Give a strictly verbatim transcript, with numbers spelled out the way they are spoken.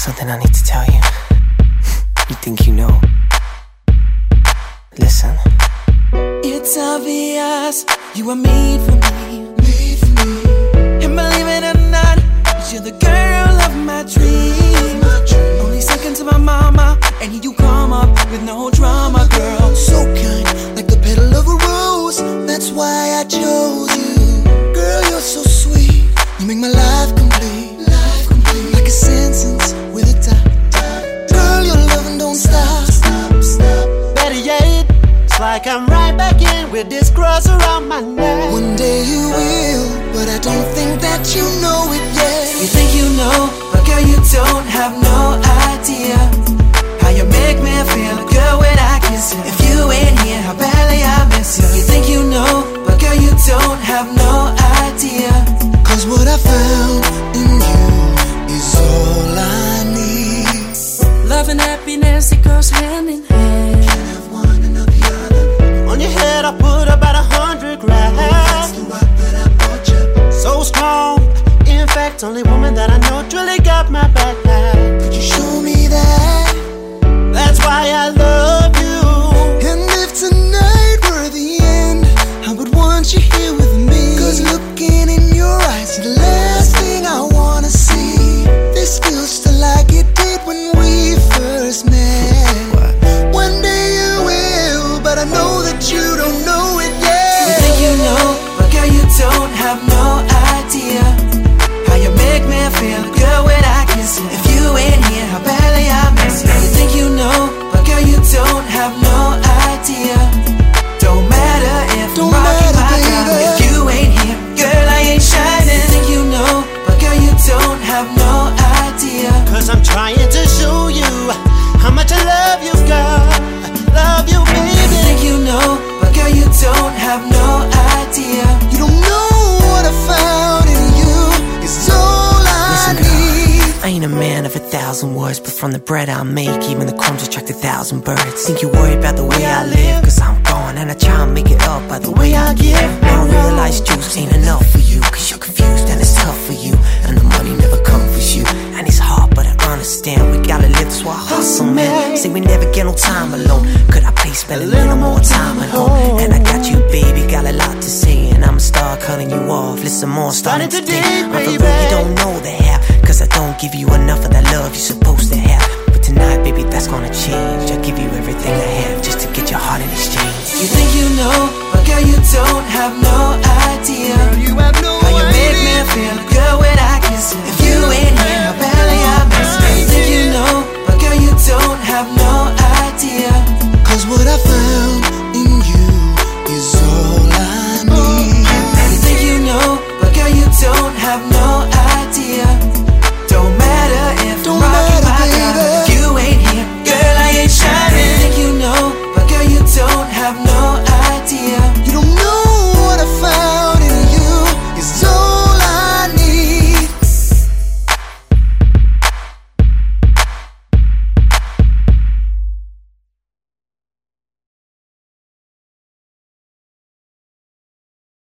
something I need to tell you. You think you know. Listen. It's obvious you were made for me, made for me. And believe it or not, you're the girl of my dreams. Only second to my mama, and here you come up with no drama, girl. So kind, like the petal of a rose. That's why I chose you. Girl, you're so sweet. You make my life complete, life complete. Like a sentence with a dot. Girl, your loving don't stop, stop, stop. Better yet, it's like I'm right back in with this cross around my neck. One day you will, but I don't think that you know it yet. You think you know, but girl, you don't have no idea how you make me feel, girl, when I kiss you. If you ain't here, how badly I miss you. You think you know, but girl, you don't have no idea. Cause what I found in you is all I need. Love and happiness, it goes hand in hand. Can't have one and not the other. On your head I put about a hundred grand. That's the rock that I bought you. So strong, in fact, only woman that I know truly got my back. Could you show me that? That's why I love you. And if tonight were the end, I would want you here with me. Cause looking in your eyes, you're the last thing I wanna see. This feels still like it did when we first met. One day you will, but I know that you don't know it yet. You think you know, but girl, you don't have no idea how you make me feel, girl, when I kiss you. If you ain't here, how badly I miss you. You think you know, but girl, you don't have no idea. Don't matter if I'm rocking my girl. If you ain't here, girl, I ain't shining. You think you know, but girl, you don't have no idea. Cause I'm trying to show you how much I love you, girl. Love you, baby. You think you know, but girl, you don't have no idea. You don't know what I found in you. It's all I need. I ain't a man of a thousand words, but from the bread I make, even the crumbs attract a thousand birds. Think you worry about the way I live, cause I'm gone and I try and make it up by the way I give. Now I realize juice ain't enough for you, cause you're confused and it's tough for you, and the money never comforts you. And it's hard, but I understand, we gotta live, so I hustle, man. Say we never get no time alone. Could I please spend a little more time at home? And I got you, baby, got a lot to say, and I'ma start cutting you off. Listen more, starting today. I'm for real, you don't know the half, cause I don't give you enough of that love you're supposed to have. But tonight, baby, that's gonna change. I give you everything I have just to get your heart in exchange. You think you know, but girl, you don't have no idea. Girl, you have no how you idea. Make me feel,